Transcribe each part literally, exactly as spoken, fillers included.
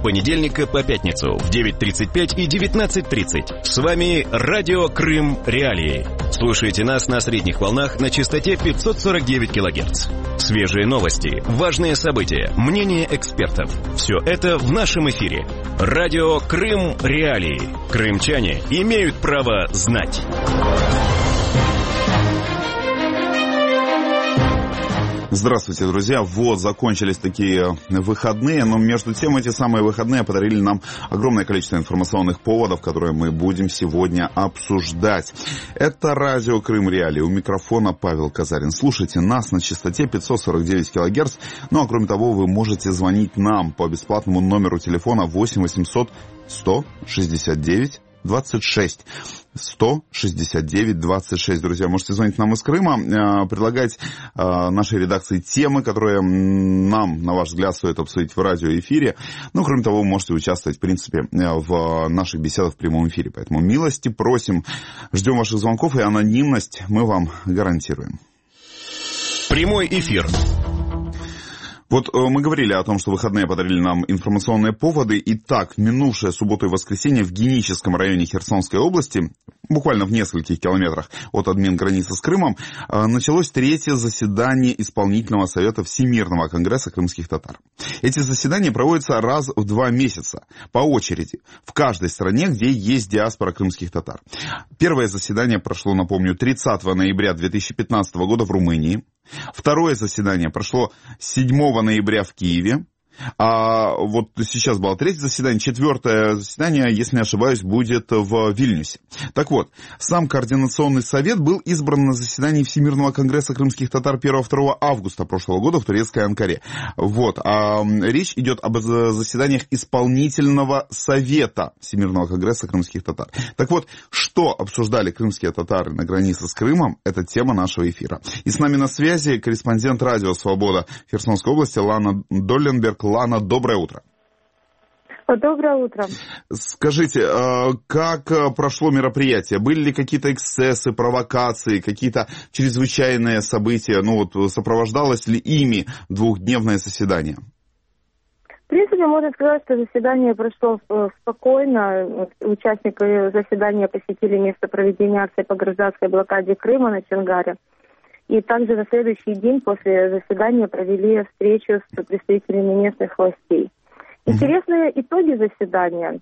понедельника по пятницу в девять тридцать пять и девятнадцать тридцать. С вами Радио Крым Реалии. Слушайте нас на средних волнах на частоте пятьсот сорок девять килогерц. Свежие новости, важные события, мнения экспертов. Все это в нашем эфире. Радио Крым Реалии. Крымчане имеют право знать. Здравствуйте, друзья. Вот, закончились такие выходные, но между тем эти самые выходные подарили нам огромное количество информационных поводов, которые мы будем сегодня обсуждать. Это радио Крым Реалии. У микрофона Павел Казарин. Слушайте нас на частоте пятьсот сорок девять килогерц. Ну а кроме того, вы можете звонить нам по бесплатному номеру телефона восемь восемьсот сто шестьдесят девять двадцать шесть. сто шестьдесят девять двадцать шесть, друзья. Можете звонить нам из Крыма, предлагать нашей редакции темы, которые нам, на ваш взгляд, стоит обсудить в радиоэфире. Ну, кроме того, вы можете участвовать, в принципе, в наших беседах в прямом эфире. Поэтому милости просим. Ждем ваших звонков, и анонимность мы вам гарантируем. Прямой эфир. Вот мы говорили о том, что выходные подарили нам информационные поводы. Итак, минувшая суббота и воскресенье в Геническом районе Херсонской области, буквально в нескольких километрах от админграницы с Крымом, началось третье заседание Исполнительного совета Всемирного конгресса крымских татар. Эти заседания проводятся раз в два месяца, по очереди, в каждой стране, где есть диаспора крымских татар. Первое заседание прошло, напомню, тридцатого ноября две тысячи пятнадцатого года в Румынии. Второе заседание прошло седьмого ноября в Киеве. А вот сейчас было третье заседание, четвертое заседание, если не ошибаюсь, будет в Вильнюсе. Так вот, сам Координационный совет был избран на заседании Всемирного конгресса крымских татар первого-второго августа прошлого года в турецкой Анкаре. Вот, а речь идет об заседаниях Исполнительного совета Всемирного конгресса крымских татар. Так вот, что обсуждали крымские татары на границе с Крымом, это тема нашего эфира. И с нами на связи корреспондент радио «Свобода» Херсонской области Лана Долленберг. Лана, доброе утро. Доброе утро. Скажите, как прошло мероприятие? Были ли какие-то эксцессы, провокации, какие-то чрезвычайные события? Ну вот, сопровождалось ли ими двухдневное заседание? В принципе, можно сказать, что заседание прошло спокойно. Участники заседания посетили место проведения акции по гражданской блокаде Крыма на Чонгаре. И также на следующий день после заседания провели встречу с представителями местных властей. Интересные mm-hmm. итоги заседания.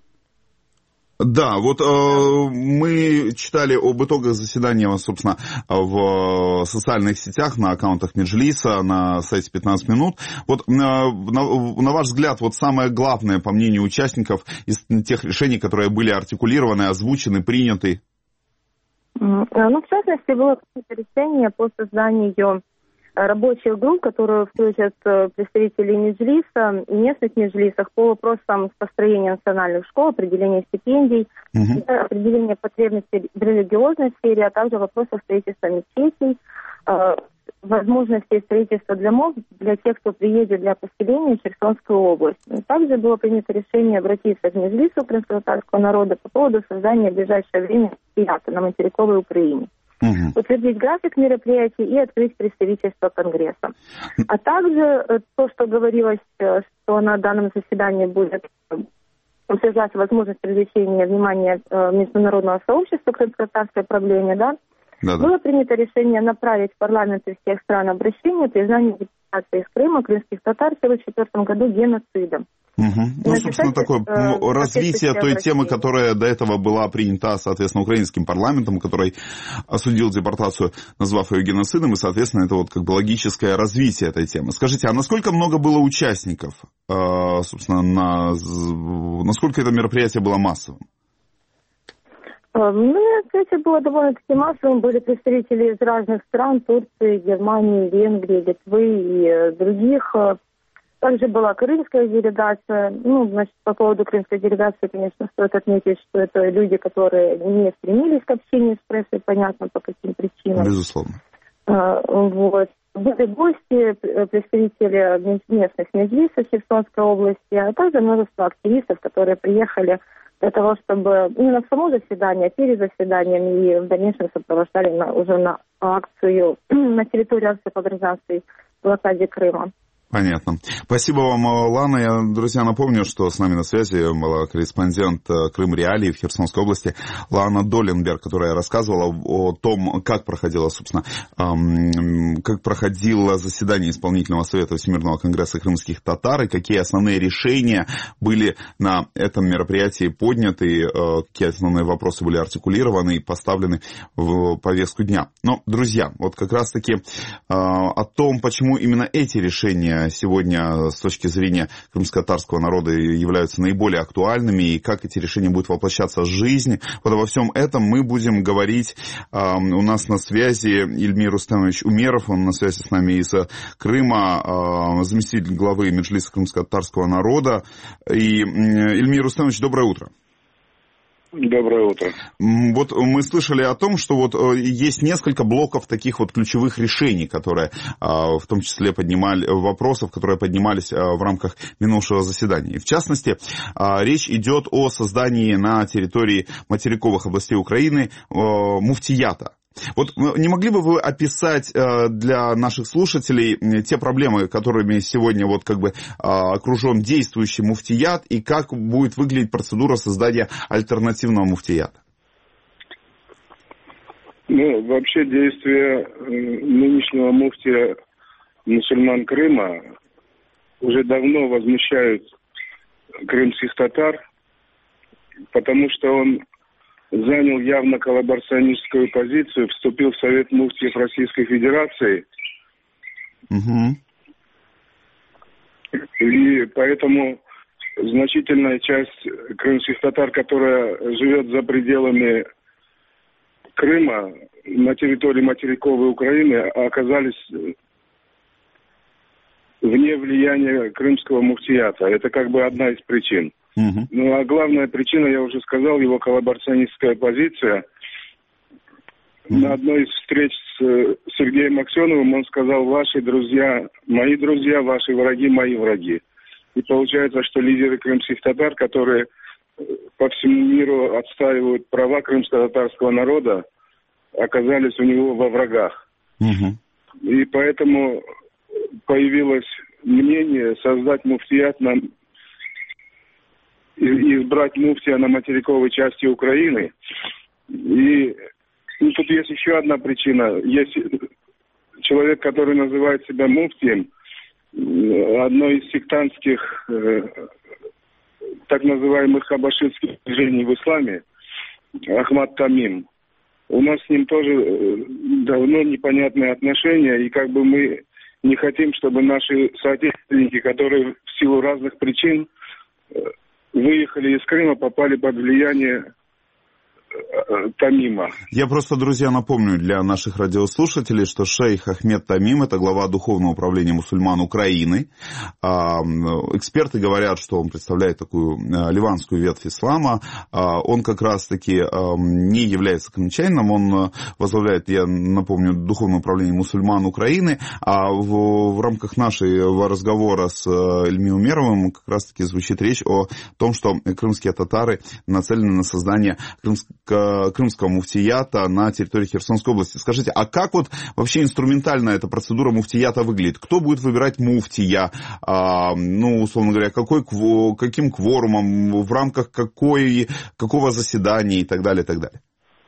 Да, вот э, мы читали об итогах заседания, собственно, в социальных сетях, на аккаунтах Меджлиса, на сайте пятнадцать минут. Вот э, на, на ваш взгляд, вот самое главное, по мнению участников, из тех решений, которые были артикулированы, озвучены, приняты? Ну, в частности, было решение по созданию рабочих групп, которые включат представителей Меджлиса и местных Меджлисов по вопросам построения национальных школ, определения стипендий, угу. определения потребностей в религиозной сфере, а также вопросов строительства мечетей, возможностей строительства домов для тех, кто приедет для поселения в Херсонскую область. Также было принято решение обратиться к Меджлису крымско-татарского народа по поводу создания в ближайшее время театра на материковой Украине. Угу. Утвердить график мероприятий и открыть представительство Конгресса. А также то, что говорилось, что на данном заседании будет обсуждаться возможность привлечения внимания международного сообщества к крымско-татарской проблеме, да, Да-да. Было принято решение направить в парламенты всех стран обращение о признании депортации из Крыма крымских татар в тысяча девятьсот сорок четвёртом году геноцидом. Угу. Ну, собственно, такое ну, развитие той темы, которая до этого была принята, соответственно, украинским парламентом, который осудил депортацию, назвав ее геноцидом, и, соответственно, это вот как бы логическое развитие этой темы. Скажите, а насколько много было участников, собственно, на... насколько это мероприятие было массовым? Ну, мероприятие было довольно-таки массовым. Были представители из разных стран: Турции, Германии, Венгрии, Литвы и других. Также была крымская делегация. Ну, значит, по поводу крымской делегации, конечно, стоит отметить, что это люди, которые не стремились к общению с прессой, понятно, по каким причинам. Безусловно. А, вот. Были гости, представители местных меджлисов Херсонской области, а также множество активистов, которые приехали для того, чтобы именно в само заседание, перед заседанием и в дальнейшем сопровождали на, уже на акцию, на территории акции по гражданской блокаде Крыма. Понятно. Спасибо вам, Лана. Я, друзья, напомню, что с нами на связи была корреспондент Крым Реалии в Херсонской области Лана Доленберг, которая рассказывала о том, как проходило, собственно, эм, как проходило заседание Исполнительного совета Всемирного конгресса крымских татар, и какие основные решения были на этом мероприятии подняты, э, какие основные вопросы были артикулированы и поставлены в повестку дня. Но, друзья, вот как раз-таки э, о том, почему именно эти решения сегодня с точки зрения крымско-татарского народа являются наиболее актуальными, и как эти решения будут воплощаться в жизнь. Вот обо всем этом мы будем говорить. У нас на связи Ильмир Рустемович Умеров, он на связи с нами из Крыма, заместитель главы Меджлиса крымско-татарского народа. И, Ильмир Рустемович, доброе утро. Доброе утро. Вот мы слышали о том, что вот есть несколько блоков таких вот ключевых решений, которые в том числе поднимали, вопросов, которые поднимались в рамках минувшего заседания. И в частности, речь идет о создании на территории материковых областей Украины муфтията. Вот не могли бы вы описать для наших слушателей те проблемы, которыми сегодня вот как бы окружен действующий муфтият, и как будет выглядеть процедура создания альтернативного муфтията? Ну, вообще действия нынешнего муфтия мусульман Крыма уже давно возмущают крымских татар, потому что он занял явно коллаборационистскую позицию, вступил в Совет муфтиев Российской Федерации. Угу. И поэтому значительная часть крымских татар, которая живет за пределами Крыма, на территории материковой Украины, оказались вне влияния крымского муфтията. Это как бы одна из причин. Uh-huh. Ну, а главная причина, я уже сказал, его коллаборационистская позиция. Uh-huh. На одной из встреч с Сергеем Аксеновым он сказал: ваши друзья, мои друзья, ваши враги, мои враги. И получается, что лидеры крымских татар, которые по всему миру отстаивают права крымско-татарского народа, оказались у него во врагах. Uh-huh. И поэтому появилось мнение создать муфтият на... избрать муфтия на материковой части Украины. И ну, тут есть еще одна причина. Есть человек, который называет себя муфтием одной из сектантских, э, так называемых хабашитских движений в исламе, Ахмад Тамим. У нас с ним тоже давно непонятные отношения, и как бы мы не хотим, чтобы наши соотечественники, которые в силу разных причин выехали из Крыма, попали под влияние Тамима. Я просто, друзья, напомню для наших радиослушателей, что шейх Ахмед Тамим – это глава Духовного управления мусульман Украины. Эксперты говорят, что он представляет такую ливанскую ветвь ислама. Он как раз-таки не является крымчанином, он возглавляет, я напомню, Духовное управление мусульман Украины. А в, в рамках нашего разговора с Ильмиром Умеровым как раз-таки звучит речь о том, что крымские татары нацелены на создание крымского крымского муфтията на территории Херсонской области. Скажите, а как вот вообще инструментально эта процедура муфтията выглядит? Кто будет выбирать муфтия? А, ну, условно говоря, какой, каким кворумом, в рамках какой, какого заседания и так далее, и так далее?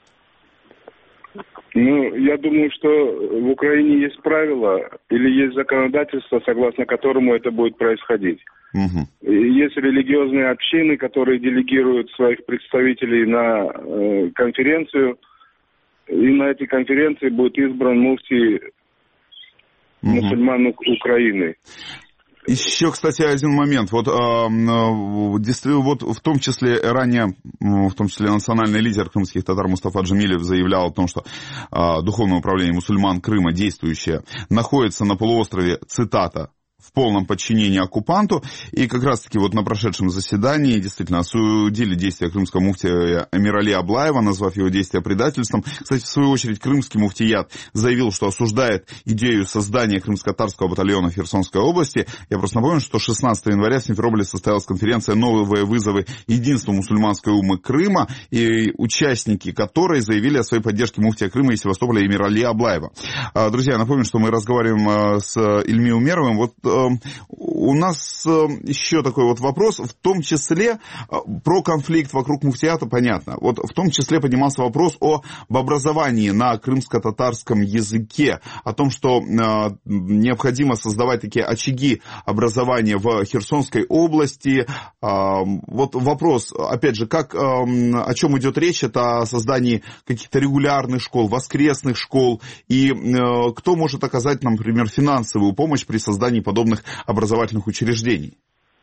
Ну, я думаю, что в Украине есть правила или есть законодательство, согласно которому это будет происходить. Угу. Есть религиозные общины, которые делегируют своих представителей на э, конференцию, и на этой конференции будет избран муфтий угу. мусульман Украины. Еще, кстати, один момент. Вот, действительно, вот в том числе ранее, в том числе национальный лидер крымских татар Мустафа Джемилев заявлял о том, что Духовное управление мусульман Крыма, действующее, находится на полуострове, цитата, в полном подчинении оккупанту. И как раз-таки вот на прошедшем заседании действительно осудили действия крымского муфтия Эмирали Аблаева, назвав его действия предательством. Кстати, в свою очередь, крымский муфтият заявил, что осуждает идею создания крымско-татарского батальона в Херсонской области. Я просто напомню, что шестнадцатого января в Симферополе состоялась конференция «Новые вызовы единства мусульманской уммы Крыма», и участники которой заявили о своей поддержке муфтия Крыма и Севастополя Эмирали Аблаева. Друзья, я напомню, что мы разговариваем с Ильмиром Умеровым. Вот у нас еще такой вот вопрос, в том числе про конфликт вокруг муфтията понятно. Вот в том числе поднимался вопрос об образовании на крымско-татарском языке, о том, что необходимо создавать такие очаги образования в Херсонской области. Вот вопрос, опять же, как, о чем идет речь, это о создании каких-то регулярных школ, воскресных школ, и кто может оказать, например, финансовую помощь при создании подобных образовательных учреждений?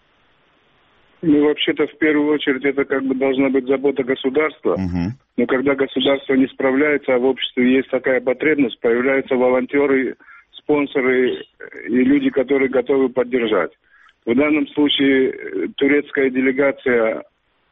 Ну, вообще-то, в первую очередь, это как бы должна быть забота государства. Угу. Но когда государство не справляется, а в обществе есть такая потребность, появляются волонтеры, спонсоры и люди, которые готовы поддержать. В данном случае турецкая делегация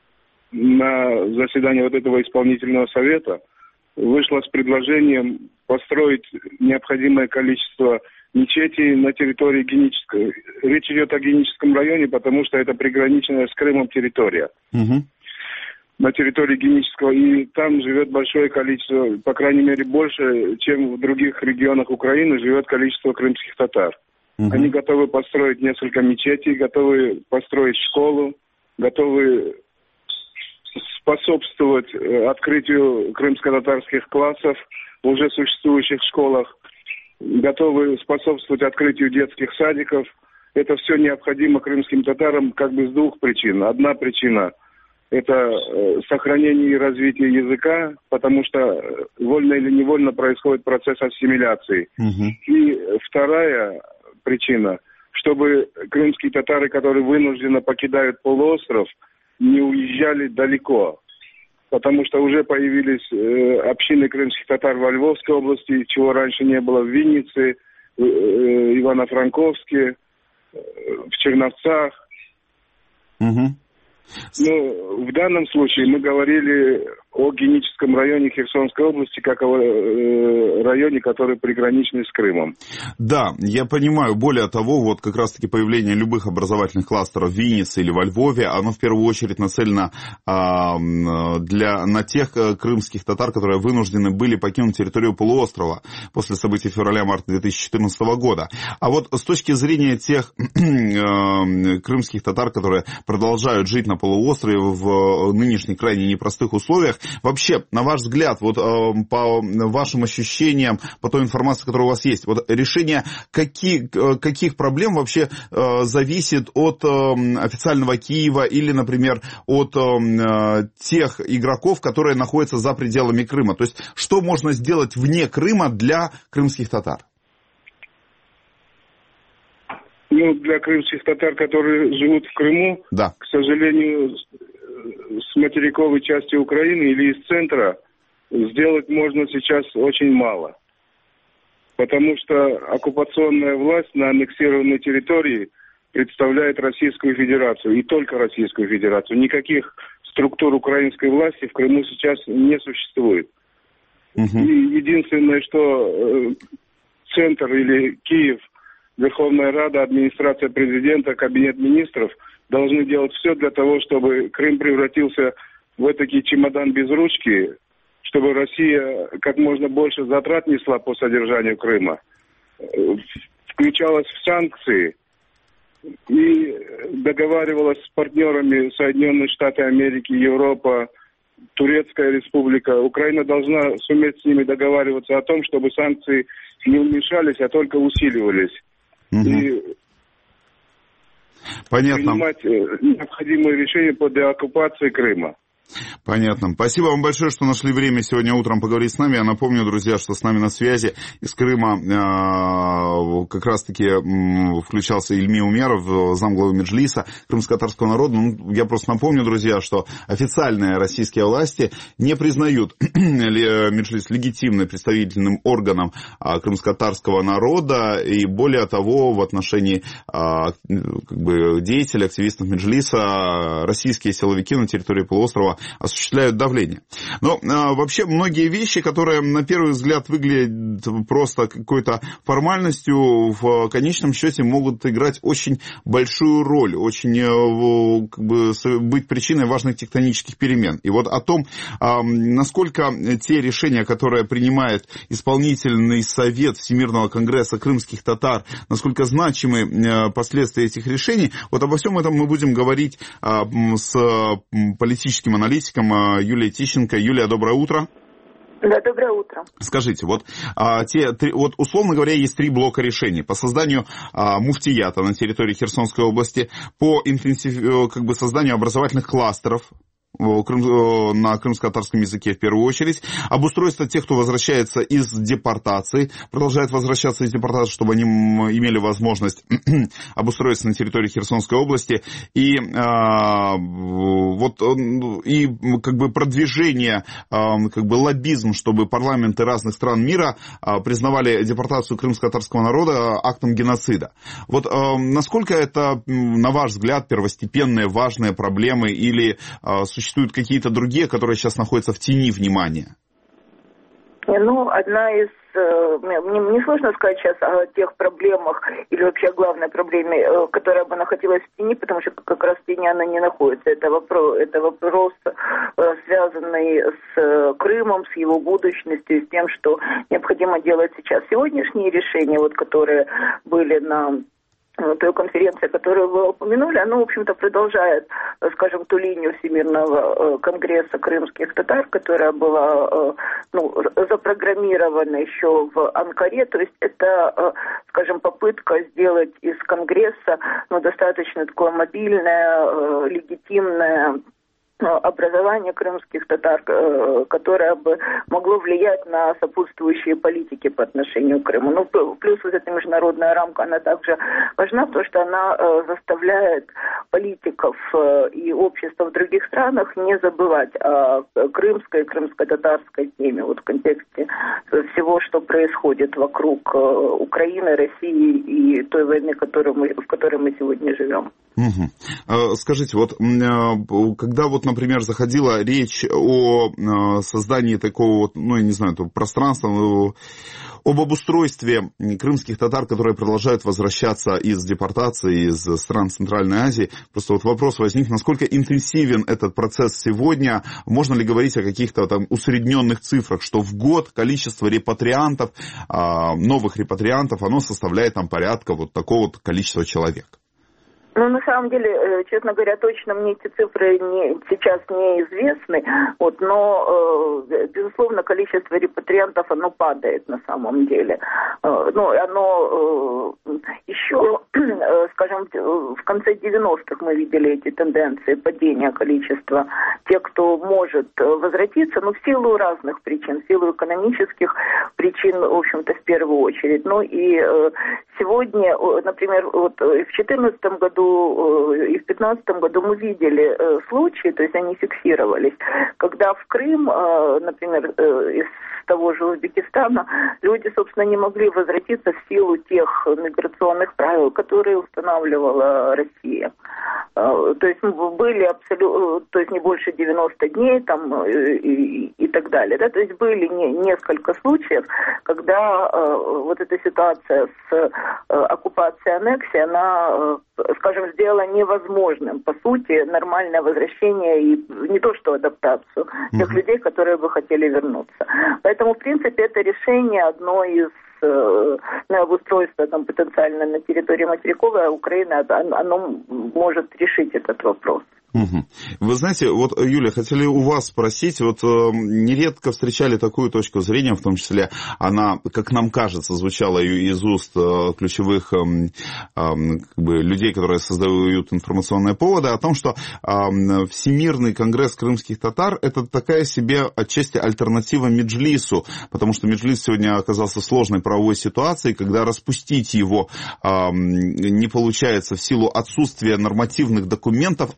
на заседании вот этого исполнительного совета вышла с предложением построить необходимое количество мечетей на территории Генической. Речь идет о Геническом районе, потому что это приграничная с Крымом территория. Угу. На территории Генического. И там живет большое количество, по крайней мере, больше, чем в других регионах Украины, живет количество крымских татар. Угу. Они готовы построить несколько мечетей, готовы построить школу, готовы способствовать открытию крымско-татарских классов в уже существующих школах, готовы способствовать открытию детских садиков. Это все необходимо крымским татарам как бы с двух причин. Одна причина – это сохранение и развитие языка, потому что вольно или невольно происходит процесс ассимиляции. Угу. И вторая причина – чтобы крымские татары, которые вынужденно покидают полуостров, не уезжали далеко. Потому что уже появились э, общины крымских татар во Львовской области, чего раньше не было в Виннице, в э, Ивано-Франковске, э, в Черновцах. Угу. Ну, в данном случае мы говорили о Геническом районе Херсонской области, как о э, районе, который приграничный с Крымом. Да, я понимаю. Более того, вот как раз-таки появление любых образовательных кластеров в Виннице или во Львове, оно в первую очередь нацелено э, для, на тех крымских татар, которые вынуждены были покинуть территорию полуострова после событий февраля-марта две тысячи четырнадцатого года. А вот с точки зрения тех э, крымских татар, которые продолжают жить на полуострове в нынешних крайне непростых условиях, вообще, на ваш взгляд, вот э, по вашим ощущениям, по той информации, которая у вас есть, вот решение каких, каких проблем вообще э, зависит от э, официального Киева или, например, от э, тех игроков, которые находятся за пределами Крыма? То есть, что можно сделать вне Крыма для крымских татар? Ну, для крымских татар, которые живут в Крыму, да. К сожалению, с материковой части Украины или из центра сделать можно сейчас очень мало. Потому что оккупационная власть на аннексированной территории представляет Российскую Федерацию, и только Российскую Федерацию. Никаких структур украинской власти в Крыму сейчас не существует. Угу. И единственное, что центр или Киев, Верховная Рада, администрация президента, кабинет министров должны делать все для того, чтобы Крым превратился в этакий чемодан без ручки, чтобы Россия как можно больше затрат несла по содержанию Крыма, включалась в санкции и договаривалась с партнерами Соединенные Штаты Америки, Европа, Турецкая Республика. Украина должна суметь с ними договариваться о том, чтобы санкции не уменьшались, а только усиливались. Угу. И понятно. Принимать необходимые решения по деоккупации Крыма. Понятно. Спасибо вам большое, что нашли время сегодня утром поговорить с нами. Я напомню, друзья, что с нами на связи из Крыма э, как раз-таки э, включался Ильми Умеров, замглавы Меджлиса крымско-татарского народа. Ну, я просто напомню, друзья, что официальные российские власти не признают Меджлис легитимным представительным органом э, крымско-татарского народа. И более того, в отношении э, как бы деятелей, активистов Меджлиса, российские силовики на территории полуострова осуществляют осуществляют давление. Но а, вообще многие вещи, которые на первый взгляд выглядят просто какой-то формальностью, в конечном счете могут играть очень большую роль, очень как бы, быть причиной важных тектонических перемен. И вот о том, а, насколько те решения, которые принимает исполнительный совет Всемирного конгресса крымских татар, насколько значимы а, последствия этих решений, вот обо всем этом мы будем говорить а, с политическим аналитиком Юлией Тищенко. Юлия, доброе утро. Да, доброе утро. Скажите, вот, а, те, три, вот условно говоря, есть три блока решений по созданию а, муфтията на территории Херсонской области, по интенсив, как бы, созданию образовательных кластеров на крымско-татарском языке в первую очередь, обустройство тех, кто возвращается из депортации, продолжает возвращаться из депортации, чтобы они имели возможность обустроиться на территории Херсонской области, и а, вот и как бы продвижение, а, как бы лоббизм, чтобы парламенты разных стран мира а, признавали депортацию крымско-татарского народа актом геноцида. Вот а, насколько это, на ваш взгляд, первостепенные важные проблемы или а, существуют Существуют какие-то другие, которые сейчас находятся в тени внимания? Ну, одна из... Мне не сложно сказать сейчас о тех проблемах или вообще о главной проблеме, которая бы находилась в тени, потому что как раз в тени она не находится. Это вопрос, это вопрос, связанный с Крымом, с его будущностью, с тем, что необходимо делать сейчас. Сегодняшние решения, вот, которые были на... той конференции, которую вы упомянули, она, в общем-то, продолжает, скажем, ту линию Всемирного конгресса крымских татар, которая была, ну, запрограммирована еще в Анкаре. То есть это, скажем, попытка сделать из конгресса, ну, достаточно такое мобильное, легитимное образование крымских татар, которое бы могло влиять на сопутствующие политики по отношению к Крыму. Ну, плюс вот эта международная рамка, она также важна, потому что она заставляет политиков и общество в других странах не забывать о крымской и крымско-татарской теме, вот в контексте всего, что происходит вокруг Украины, России и той войны, которую мы, в которой мы сегодня живем. Угу. Скажите, вот когда вот, например, заходила речь о создании такого, ну, я не знаю, пространства, об обустройстве крымских татар, которые продолжают возвращаться из депортации, из стран Центральной Азии, просто вот вопрос возник, насколько интенсивен этот процесс сегодня, можно ли говорить о каких-то там усредненных цифрах, что в год количество репатриантов, новых репатриантов, оно составляет там порядка вот такого вот количества человек? Ну, на самом деле, честно говоря, точно мне эти цифры не, сейчас неизвестны, вот, но, э, безусловно, количество репатриантов, оно падает на самом деле. Э, ну, оно э, еще, э, скажем, в конце девяностых мы видели эти тенденции падения количества тех, кто может возвратиться, но в силу разных причин, в силу экономических причин, в общем-то, в первую очередь. Ну, и э, сегодня, например, вот в две тысячи четырнадцатом году и в пятнадцатом году мы видели э, случаи, то есть они фиксировались, когда в Крым, э, например, э, из того же Узбекистана, люди, собственно, не могли возвратиться в силу тех миграционных правил, которые устанавливала Россия. Э, то есть были абсолютно, то есть не больше девяноста дней там, и, и, и так далее. Да? То есть были не, несколько случаев, когда э, вот эта ситуация с э, оккупацией, аннексией, она, э, скажем, сделала невозможным, по сути, нормальное возвращение и не то что адаптацию mm-hmm. тех людей, которые бы хотели вернуться. Поэтому, в принципе, это решение одно из э, на обустройство там, потенциально на территории материковой Украины, оно может решить этот вопрос. Угу. Вы знаете, вот, Юлия, хотели у вас спросить, вот э, нередко встречали такую точку зрения, в том числе она, как нам кажется, звучала из уст э, ключевых э, э, как бы, людей, которые создают информационные поводы, о том, что э, Всемирный конгресс крымских татар – это такая себе отчасти альтернатива Меджлису, потому что Меджлис сегодня оказался в сложной правовой ситуации, когда распустить его э, не получается в силу отсутствия нормативных документов, определяющих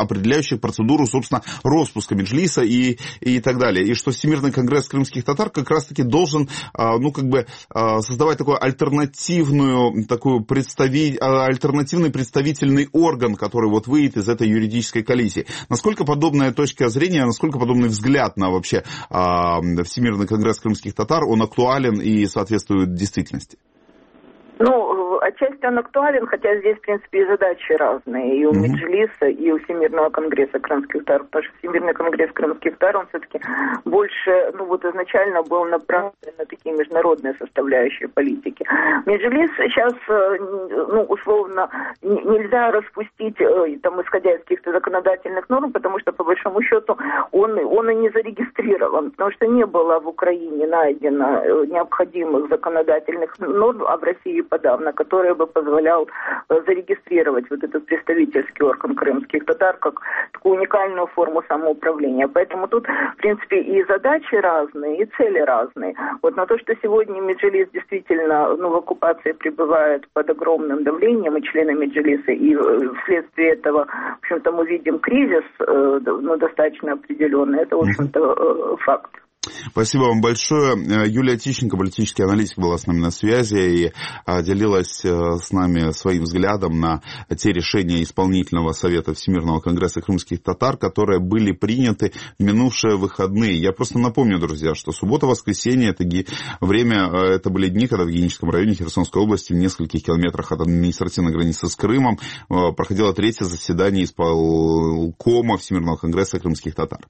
облегчающих процедуру, собственно, распуска Меджлиса и, и так далее. И что Всемирный конгресс крымских татар как раз-таки должен, ну, как бы, создавать такую альтернативную, такую представи... альтернативный представительный орган, который вот выйдет из этой юридической коллизии. Насколько подобная точка зрения, насколько подобный взгляд на вообще Всемирный конгресс крымских татар, он актуален и соответствует действительности? Ну, отчасти он актуален, хотя здесь, в принципе, и задачи разные. И у mm-hmm. Меджлиса, и у Всемирного конгресса крымских татар. Потому что Всемирный конгресс крымских татар, он все-таки больше, ну вот изначально был направлен на такие международные составляющие политики. Меджлис сейчас, ну, условно, нельзя распустить, там, исходя из каких-то законодательных норм, потому что, по большому счету, он, он и не зарегистрирован. Потому что не было в Украине найдено необходимых законодательных норм, а в России подавно, который бы позволял зарегистрировать вот этот представительский орган крымских татар как такую уникальную форму самоуправления. Поэтому тут, в принципе, и задачи разные, и цели разные. Вот на то, что сегодня Меджлис действительно, ну, в оккупации пребывает под огромным давлением, и члены Меджлиса, и вследствие этого, в общем-то, мы видим кризис, ну, достаточно определенный. Это, в общем-то, факт. Спасибо вам большое. Юлия Тищенко, политический аналитик, была с нами на связи и делилась с нами своим взглядом на те решения Исполнительного совета Всемирного конгресса крымских татар, которые были приняты в минувшие выходные. Я просто напомню, друзья, что суббота-воскресенье это время, это были дни, когда в Геническом районе Херсонской области, в нескольких километрах от административной границы с Крымом, проходило третье заседание исполкома Всемирного конгресса крымских татар.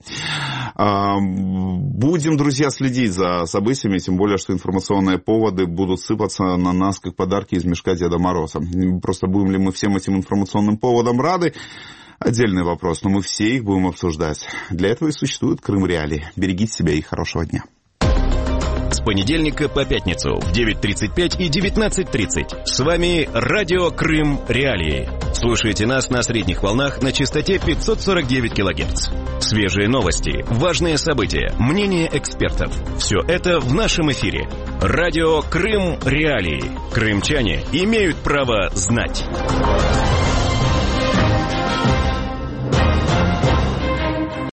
Будем, друзья, следить за событиями, тем более, что информационные поводы будут сыпаться на нас, как подарки из мешка Деда Мороза. Просто будем ли мы всем этим информационным поводам рады? Отдельный вопрос, но мы все их будем обсуждать. Для этого и существует Крым Реалии. Берегите себя и хорошего дня. С понедельника по пятницу в девять тридцать пять и девятнадцать тридцать. С вами Радио Крым Реалии. Слушайте нас на средних волнах на частоте пятьсот сорок девять килогерц. Свежие новости, важные события, мнения экспертов. Все это в нашем эфире. Радио Крым Реалии. Крымчане имеют право знать.